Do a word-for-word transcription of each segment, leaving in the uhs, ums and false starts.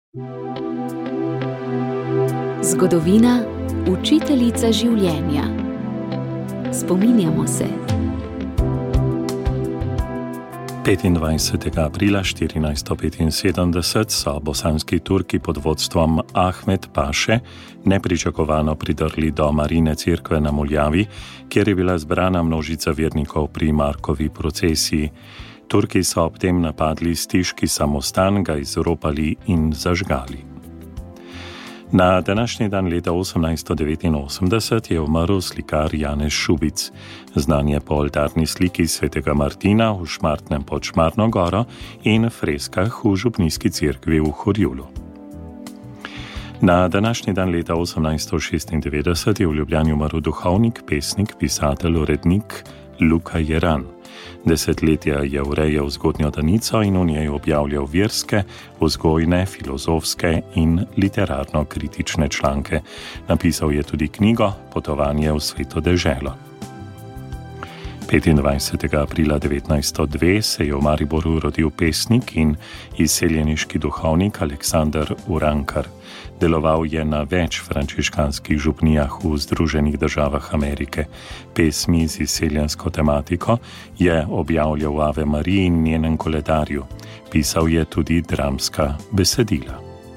Zgodovina, učiteljica življenja. Spominjamo se. petindvajsetega aprila štirinajststo petinsedemdeset so bosanski Turki pod vodstvom Ahmed Paše nepričakovano pridrli do Marine cerkve na Muljavi, kjer je bila zbrana množica vernikov pri Markovi procesiji. Turki so ob tem napadli stiški samostan, ga izropali in zažgali. Na današnji dan leta osemnajststo devetinosemdeset je umrl slikar Janez Šubic. Znan je po oltarni sliki svetega Martina v Šmartnem pod Šmarno goro in freskah v župnijski cerkvi v Horjulu. Na današnji dan leta osemnajststo šestindevetdeset je v Ljubljani umrl duhovnik, pesnik, pisatelj, urednik Luka Jeran. Desetletja je urejal Zgodnjo Danico in v njej objavljal verske, vzgojne, filozofske in literarno-kritične članke. Napisal je tudi knjigo Potovanje v sveto deželo. petindvajsetega aprila devetnajststo dve se je v Mariboru rodil pesnik in izseljeniški duhovnik Aleksander Urankar. Deloval je na več frančiškanskih župnijah v Združenih državah Amerike. Pesmi z izseljensko tematiko je objavljal v Ave Mariji in njenem koledarju. Pisal je tudi dramska besedila.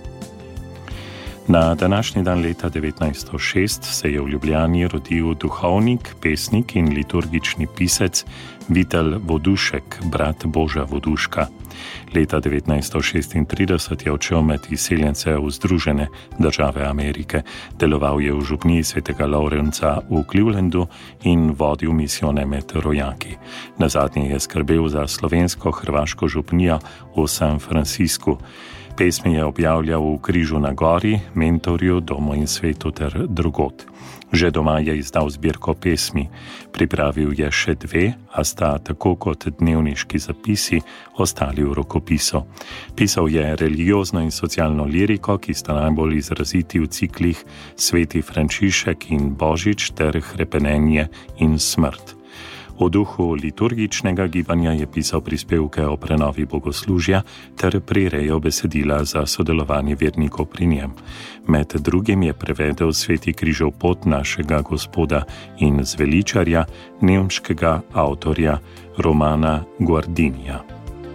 Na današnji dan leta devetnajststo šest se je v Ljubljani rodil duhovnik, pesnik in liturgični pisec Vitel Vodušek, brat Boža Voduška. Leta devetnajststo šestintrideset je odšel med izseljence v Združene države Amerike. Deloval je v župniji svetega Lovrenca v Clevelandu in vodil misijone med rojaki. Nazadnje je skrbel za slovensko-hrvaško župnijo v San Franciscu. Pesmi je objavljal v Križu na gori, Mentorju, Domu in svetu ter drugod. Že doma je izdal zbirko pesmi. Pripravil je še dve, a sta tako kot dnevniški zapisi ostali v rokopisu. Pisal je religiozno in socialno liriko, ki sta najbolj izraziti v ciklih Sveti Frančišek in Božič ter Hrepenenje in smrt. V duhu liturgičnega gibanja je pisal prispevke o prenovi bogoslužja ter prirejal besedila za sodelovanje vernikov pri njem. Med drugim je prevedel Sveti križev pot našega Gospoda in zveličarja, nemškega avtorja Romana Guardinija.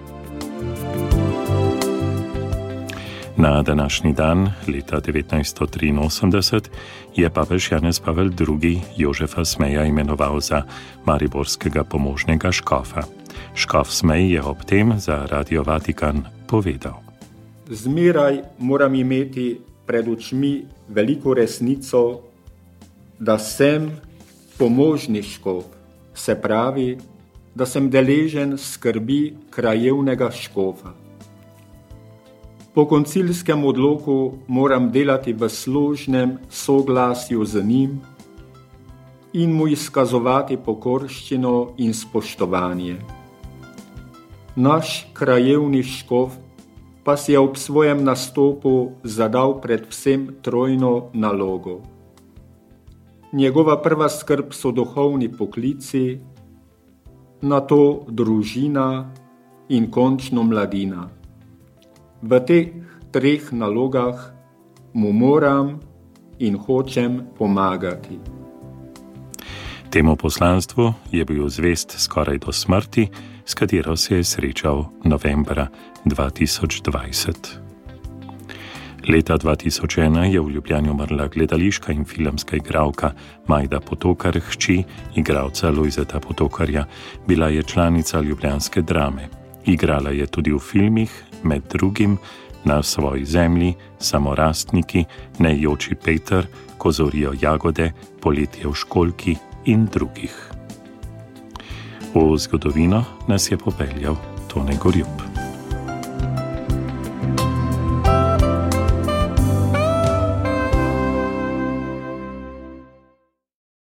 Na današnji dan, leta devetnajststo triinosemdeset, je papež Janez Pavel drugi. Jožefa Smeja imenoval za mariborskega pomožnega škofa. Škof Smej je ob tem za Radio Vatikan povedal: Zmeraj moram imeti pred očmi veliko resnico, da sem pomožni škof, se pravi, da sem deležen skrbi krajevnega škofa. Po koncilskem odloku moram delati v složnem soglasju z njim in mu izkazovati pokorščino in spoštovanje. Naš krajevni škof pa si je ob svojem nastopu zadal predvsem trojno nalogo. Njegova prva skrb so duhovni poklici, nato družina in končno mladina. V teh treh nalogah mu moram in hočem pomagati. Temu poslanstvu je bil zvest skoraj do smrti, s katero se je srečal novembra dva tisoč dvajset. Leta dva tisoč ena je v Ljubljani umrla gledališka in filmska igralka Majda Potokar, hči igralca Lojzeta Potokarja. Bila je članica ljubljanske Drame. Igrala je tudi v filmih, med drugim Na svoji zemlji, Samorastniki, Nejoči Peter, Ko zorijo jagode, Poletje v školjki in drugih. V zgodovino nas je popeljal Tone Gorjup.